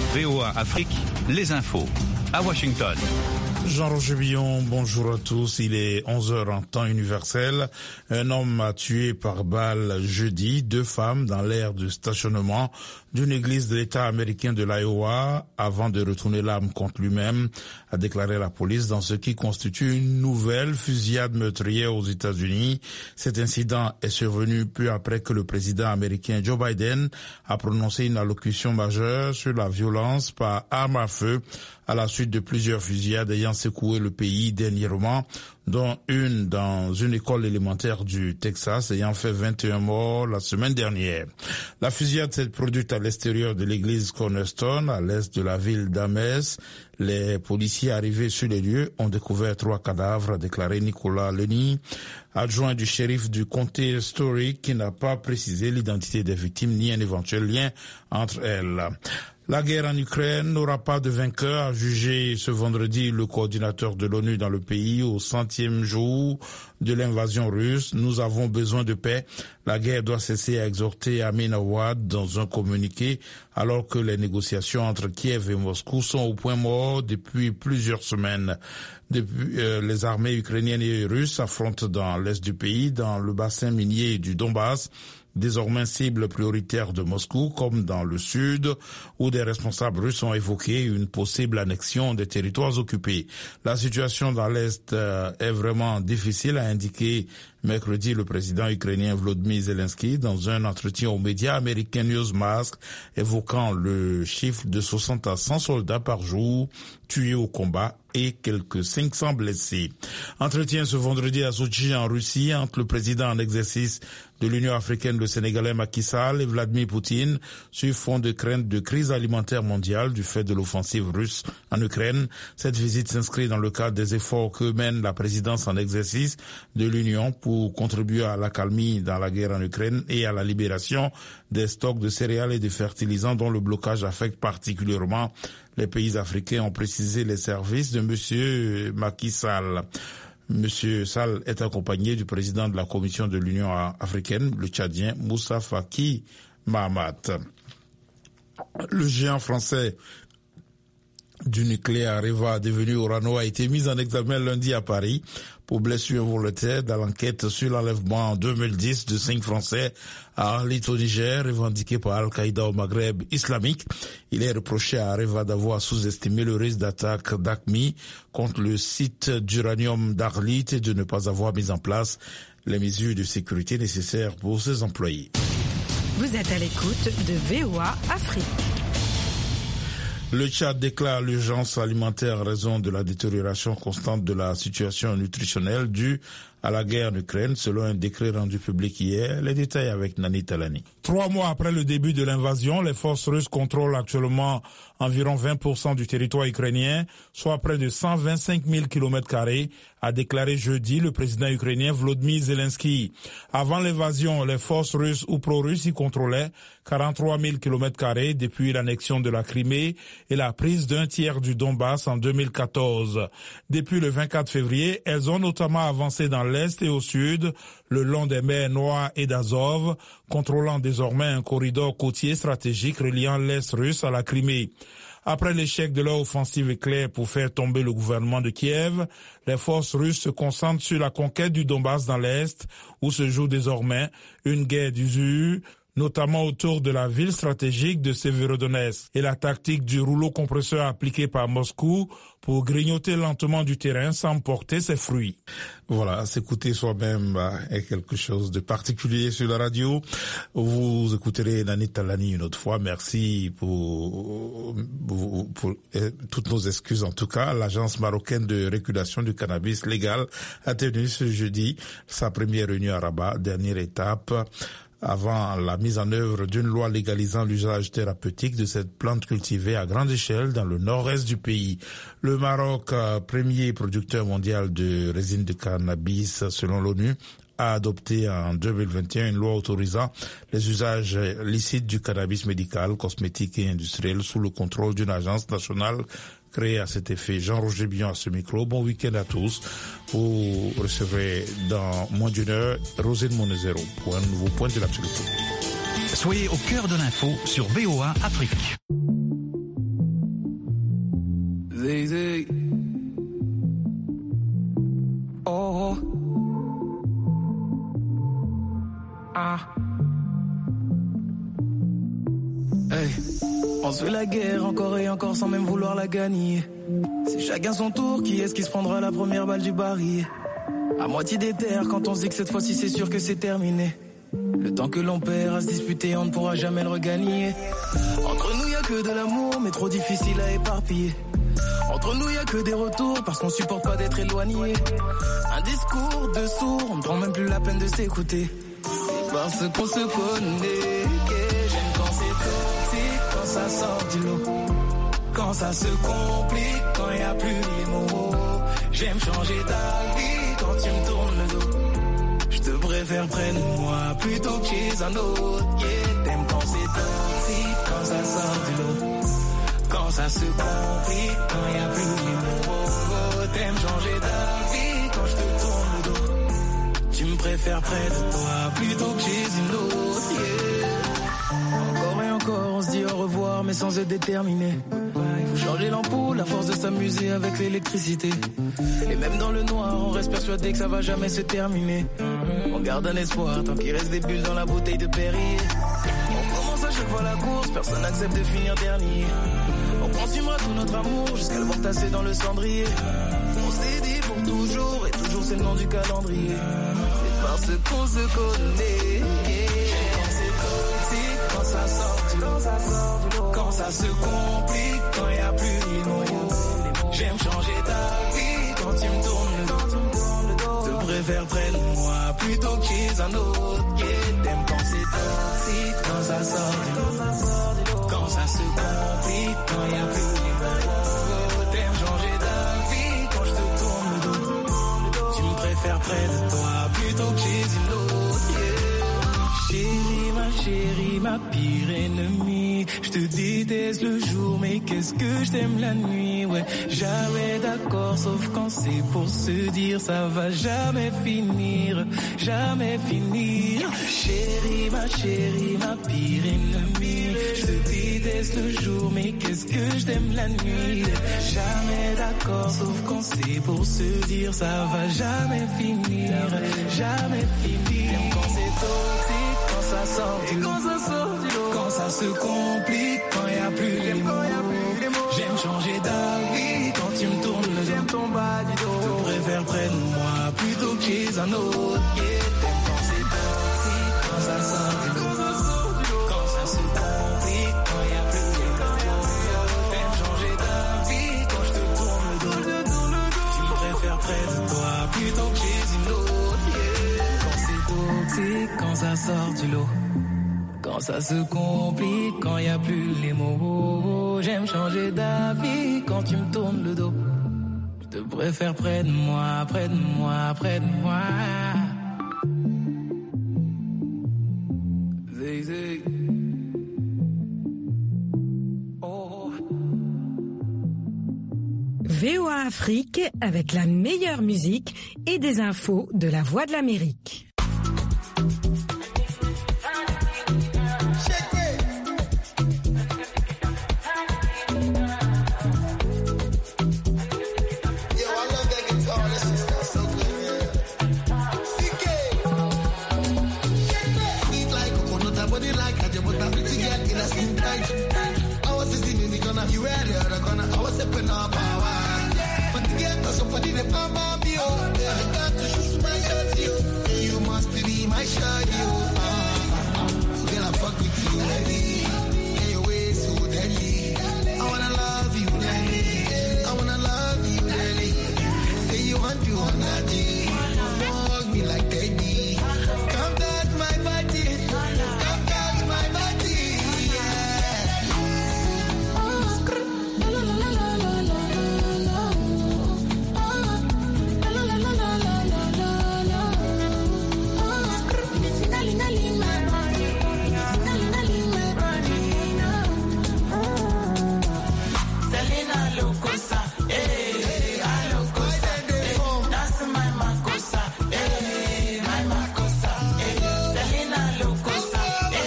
VOA Afrique, les infos. À Washington. Jean-Roger Billon, bonjour à tous. Il est 11h en temps universel. Un homme a tué par balle jeudi 2 femmes dans l'aire de stationnement d'une église de l'État américain de l'Iowa avant de retourner l'arme contre lui-même, a déclaré la police dans ce qui constitue une nouvelle fusillade meurtrière aux États-Unis. Cet incident est survenu peu après que le président américain Joe Biden a prononcé une allocution majeure sur la violence par arme à feu à la suite de plusieurs fusillades ayant secoué le pays dernièrement, dont une dans une école élémentaire du Texas ayant fait 21 morts la semaine dernière. La fusillade s'est produite à l'extérieur de l'église Cornerstone, à l'est de la ville d'Ames. Les policiers arrivés sur les lieux ont découvert 3 cadavres, a déclaré Nicolas Lenny, adjoint du shérif du comté Story, qui n'a pas précisé l'identité des victimes ni un éventuel lien entre elles. La guerre en Ukraine n'aura pas de vainqueur, a jugé ce vendredi le coordinateur de l'ONU dans le pays au 100e jour de l'invasion russe. Nous avons besoin de paix. La guerre doit cesser, a exhorté Amin Awad dans un communiqué, alors que les négociations entre Kiev et Moscou sont au point mort depuis plusieurs semaines. Depuis, les armées ukrainiennes et russes s'affrontent dans l'est du pays, dans le bassin minier du Donbass, désormais cible prioritaire de Moscou, comme dans le sud, où des responsables russes ont évoqué une possible annexion des territoires occupés. La situation dans l'Est est vraiment difficile, a indiqué mercredi le président ukrainien Volodymyr Zelensky dans un entretien aux médias américains Newsmask, évoquant le chiffre de 60 à 100 soldats par jour tués au combat et quelques 500 blessés. Entretien ce vendredi à Sochi en Russie entre le président en exercice de l'Union africaine, le Sénégalais Macky Sall, et Vladimir Poutine sur fond de crainte de crise alimentaire mondiale du fait de l'offensive russe en Ukraine. Cette visite s'inscrit dans le cadre des efforts que mène la présidence en exercice de l'Union pour contribuer à l'accalmie dans la guerre en Ukraine et à la libération des stocks de céréales et de fertilisants dont le blocage affecte particulièrement les pays africains, ont précisé les services de M. Macky Sall. Monsieur Sall est accompagné du président de la Commission de l'Union africaine, le Tchadien Moussa Faki Mahamat. Le géant français du nucléaire Areva, devenu Orano, a été mis en examen lundi à Paris pour blessure involontaire dans l'enquête sur l'enlèvement en 2010 de 5 Français à Arlit au Niger, revendiqué par Al-Qaïda au Maghreb islamique. Il est reproché à Areva d'avoir sous-estimé le risque d'attaque d'AQMI contre le site d'uranium d'Arlit et de ne pas avoir mis en place les mesures de sécurité nécessaires pour ses employés. Vous êtes à l'écoute de VOA Afrique. Le Tchad déclare l'urgence alimentaire en raison de la détérioration constante de la situation nutritionnelle due à la guerre en Ukraine, selon un décret rendu public hier. Les détails avec Nani Talani. 3 mois après le début de l'invasion, les forces russes contrôlent actuellement environ 20% du territoire ukrainien, soit près de 125 000 km², a déclaré jeudi le président ukrainien Volodymyr Zelensky. Avant l'invasion, les forces russes ou pro-russes y contrôlaient 43 000 km² depuis l'annexion de la Crimée et la prise d'un tiers du Donbass en 2014. Depuis le 24 février, elles ont notamment avancé dans l'est et au sud, le long des mers Noires et d'Azov, contrôlant désormais un corridor côtier stratégique reliant l'est russe à la Crimée. Après l'échec de leur offensive éclair pour faire tomber le gouvernement de Kiev, les forces russes se concentrent sur la conquête du Donbass dans l'est, où se joue désormais une guerre d'usure, notamment autour de la ville stratégique de Severodonetsk, et la tactique du rouleau compresseur appliquée par Moscou pour grignoter lentement du terrain sans porter ses fruits. Voilà, s'écouter soi-même est quelque chose de particulier sur la radio. Vous écouterez Nani Talani une autre fois. Merci pour toutes nos excuses en tout cas. L'agence marocaine de régulation du cannabis légal a tenu ce jeudi sa première réunion à Rabat, dernière étape avant la mise en œuvre d'une loi légalisant l'usage thérapeutique de cette plante cultivée à grande échelle dans le nord-est du pays. Le Maroc, premier producteur mondial de résine de cannabis selon l'ONU, a adopté en 2021 une loi autorisant les usages licites du cannabis médical, cosmétique et industriel sous le contrôle d'une agence nationale créée à cet effet. Jean-Roger Billon à ce micro. Bon week-end à tous. Vous recevrez dans moins d'une heure Rosine Monezero pour un nouveau point de l'actualité. Soyez au cœur de l'info sur VOA Afrique. Hey. On se fait la guerre encore et encore sans même vouloir la gagner. C'est chacun son tour, qui est-ce qui se prendra la première balle du baril? À moitié des terres, quand on se dit que cette fois-ci c'est sûr que c'est terminé. Le temps que l'on perd à se disputer, on ne pourra jamais le regagner. Entre nous y a que de l'amour, mais trop difficile à éparpiller. Entre nous y a que des retours, parce qu'on supporte pas d'être éloigné. Un discours de sourd, on ne prend même plus la peine de s'écouter. Parce qu'on se connaît, j'aime quand c'est toxique, quand ça sort du lot. Quand ça se complique, quand y a plus les mots. J'aime changer ta vie quand tu me tournes le dos. Je te préfère près de moi plutôt que chez un autre. Yeah, t'aimes quand c'est toxique, quand ça sort du lot. Quand ça se complique, quand y a plus les mots. T'aimes changer ta vie quand je te tourne le dos. Tu me préfères près de toi plutôt que chez une autre. Yeah. Encore et encore, on se dit au revoir mais sans être déterminé. Faut changer l'ampoule, à force de s'amuser avec l'électricité. Et même dans le noir, on reste persuadé que ça va jamais se terminer. On garde un espoir tant qu'il reste des bulles dans la bouteille de Perrier. On commence à chaque fois la course, personne n'accepte de finir dernier. On consumera tout notre amour jusqu'à le voir tasser dans le cendrier. On s'est dit pour toujours et toujours c'est le nom du calendrier. C'est parce qu'on se connaît. Quand c'est toxique, quand ça sort du lot. Quand ça se complique, quand y a plus les mots. J'aime changer ta vie quand tu me tournes le dos. Te préfère près de moi plutôt que chez un autre. Yeah, t'aimes quand c'est toxique, quand ça sort du lot. Quand ça se complique, quand y a plus les mots. T'aimes changer ta vie quand je te tourne le dos. Tu me préfères près de toi plutôt que chez une autre. Yeah. Chérie, ma pire ennemie. Je te déteste le jour, mais qu'est-ce que je t'aime la nuit. Ouais, jamais d'accord, sauf quand c'est pour se dire ça va jamais finir, jamais finir. Chérie, ma pire ennemie. Je te déteste le jour, mais qu'est-ce que je t'aime la nuit. Jamais d'accord, sauf quand c'est pour se dire ça va jamais finir, jamais finir. Quand c'est toxique, quand ça sort du lot. Quand ça se complique, quand y a plus les mots. J'aime changer d'avis quand tu me tournes le dos. J'aime ton bas du dos. Je préfère près de moi plutôt que chez un autre. Yeah, t'aimes quand c'est toxique, quand ça sort du lot. Quand ça se complique, quand y a plus les mots. T'aimes changer d'avis quand je te tourne le dos. Tu me préfères près de toi plutôt que chez une autre. Yeah. Quand c'est toxique, quand ça sort du lot. Quand ça se complique, quand y a plus les mots. J'aime changer d'avis quand tu me tournes le dos. Je te préfère près de moi, près de moi, près de moi. Zé, zé. Oh. VOA Afrique avec la meilleure musique et des infos de la Voix de l'Amérique. You ready? I was stepping up power. But to get to somebody that I'm on you. I got to shoot my shot you. You must be my shot you.